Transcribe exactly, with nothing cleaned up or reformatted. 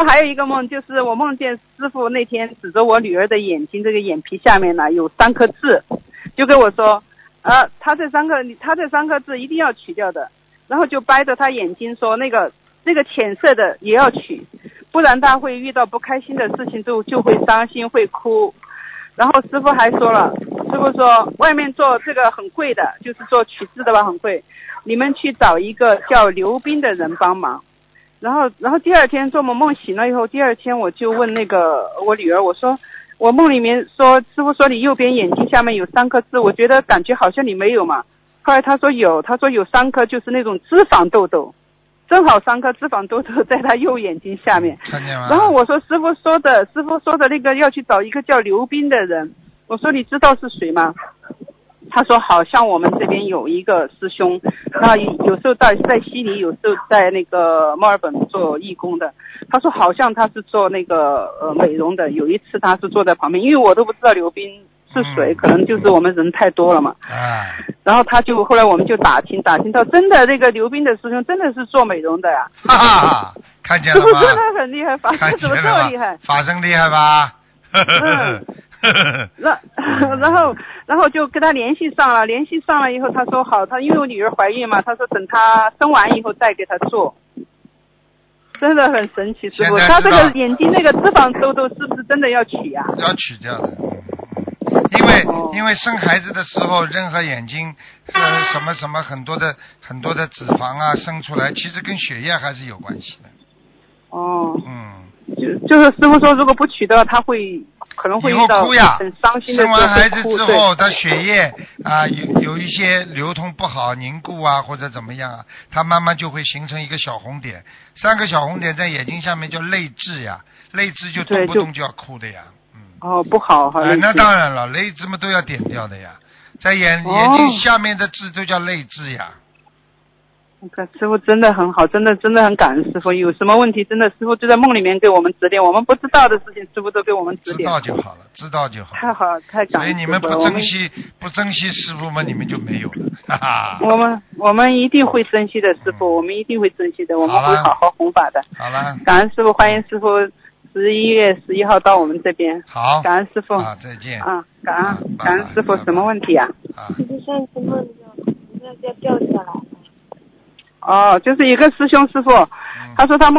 还有一个梦，就是我梦见师傅那天指着我女儿的眼睛，这个眼皮下面呢有三颗痣，就跟我说，呃，他这三颗，他这三颗痣一定要取掉的，然后就掰着他眼睛说，那个那个浅色的也要取，不然他会遇到不开心的事情就就会伤心会哭。然后师傅还说了，师傅说外面做这个很贵的，就是做取痣的吧，很贵，你们去找一个叫刘斌的人帮忙。然后，然后第二天做梦梦醒了以后，第二天我就问那个我女儿，我说我梦里面说师傅说你右边眼睛下面有三颗痣，我觉得感觉好像你没有嘛。后来他说有，他说有三颗就是那种脂肪痘痘，正好三颗脂肪痘痘在他右眼睛下面。 看见吗？ 然后我说师傅说的，师傅说的那个要去找一个叫刘斌的人，我说你知道是谁吗？他说好像我们这边有一个师兄，他有时候在在悉尼，有时候在那个墨尔本做义工的。他说好像他是做那个呃美容的，有一次他是坐在旁边，因为我都不知道刘斌是谁，可能就是我们人太多了嘛。 啊。 然后他就后来我们就打听打听到，真的那个刘斌的师兄真的是做美容的呀。 哈哈，看见了吗？ 师傅真的很厉害，法身怎么这么厉害？ 法身厉害吧？ 嗯。然然后然后就跟他联系上了，联系上了以后，他说好，他因为我女儿怀孕嘛，他说等他生完以后再给他做，真的很神奇，师傅。他这个眼睛那个脂肪痘痘是不是真的要取呀、啊？ 要取掉的，因为、哦、因为生孩子的时候，任何眼睛呃什么什么很多的很多的脂肪啊生出来，其实跟血液还是有关系的。 哦。 嗯。 就就是师傅说，如果不取的话，他会。可能会遇到很伤心的时候。 生完孩子之后，他血液啊有有一些流通不好、凝固啊或者怎么样啊，他慢慢就会形成一个小红点，三个小红点在眼睛下面叫泪痣呀，泪痣就动不动就要哭的呀。嗯。 哦，不好哈。 哎，那当然了，泪痣嘛都要点掉的呀，在眼、哦、眼睛下面的痣都叫泪痣呀。 我看师傅真的很好，真的真的很感恩师傅。有什么问题，真的师傅就在梦里面给我们指点，我们不知道的事情，师傅都给我们指点。 知道就好了，知道就好了。 太好了，太感恩。 所以你们不珍惜不珍惜师傅嘛，你们就没有了。哈哈。 我们我们一定会珍惜的，师傅、嗯，我们一定会珍惜的，我们会好好弘法的。 好了。 感恩师傅，欢迎师傅十一月十一号到我们这边。 好。 感恩师傅。 啊，再见。 啊，感恩感恩师傅，什么问题啊？ 啊。 就是上次梦到那要掉下来。 哦，就是一个师兄师傅，他说他梦。